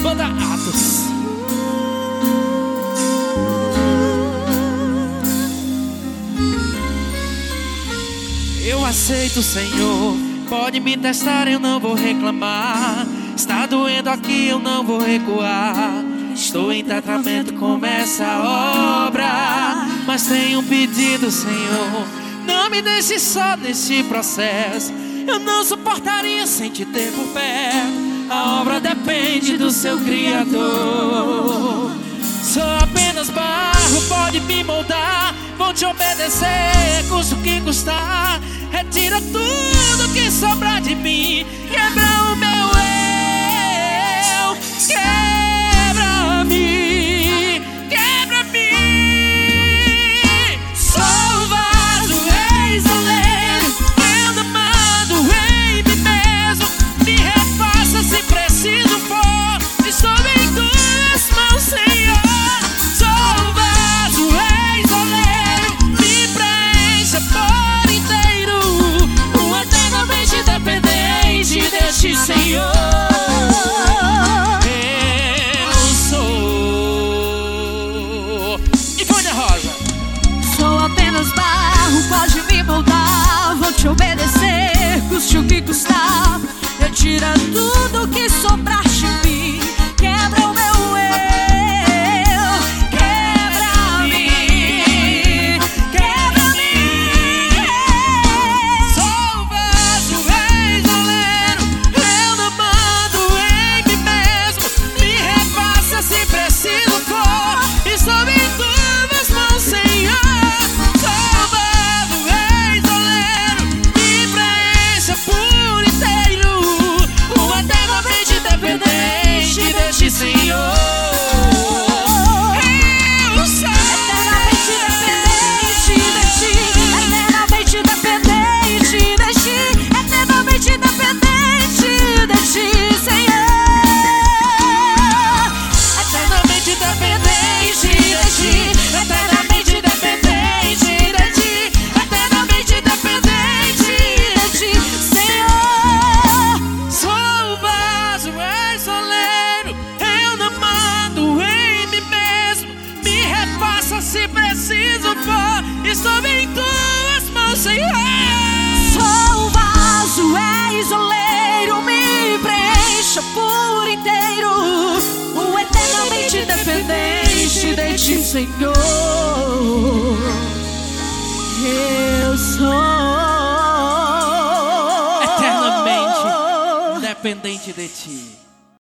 Banda Atos. Eu aceito, Senhor, pode me testar, eu não vou reclamar. Está doendo aqui, eu não vou recuar. Estou em tratamento, começa a obra. Mas tenho um pedido, Senhor, não me deixe só nesse processo. Eu não suportaria sem te ter por perto. A obra depende do seu Criador. Sou apenas barro, pode me moldar. Vou te obedecer, custa o que custar. Retira tudo que sobrar de mim. Quebra o meu eu, quebra-me, quebra-me. Sou o vaso, eis o leiro. Eu não mando em mim mesmo. Me refaça se preciso for. Estou em tuas mãos, Senhor. Sou o vaso, eis o leiro. Me preencha por inteiro. Eternamente dependente de ti, Senhor. Eu sou. E Vânia Rosa. Sou apenas barro, pode me moldar. Vou te obedecer, custe o que custar. Retira tudo que sobrar de mim. Quebra o meu eu, quebra-me, quebra-me. Sou o vaso, eis o leiro. Eu não mando em mim mesmo. Me repassa se preciso for. Estou em tuas mãos, Senhor. Sou o vaso, eis o leiro. Me preencha por inteiro. Eternamente dependente de ti, Senhor. Eu sou Eternamente dependente de ti. Eternamente dependente de ti, Senhor. eternamente dependente de ti. Eternamente dependente de ti. Eternamente dependente de ti, Senhor. Sou o vaso, eis o leiro. Eu não mando em mim mesmo. Me repassa se preciso for. Estou em tuas mãos, Senhor. Sou o vaso, és o leiro, me preencha por inteiro. O eternamente dependente de ti, Senhor. Eu sou Eternamente dependente de ti.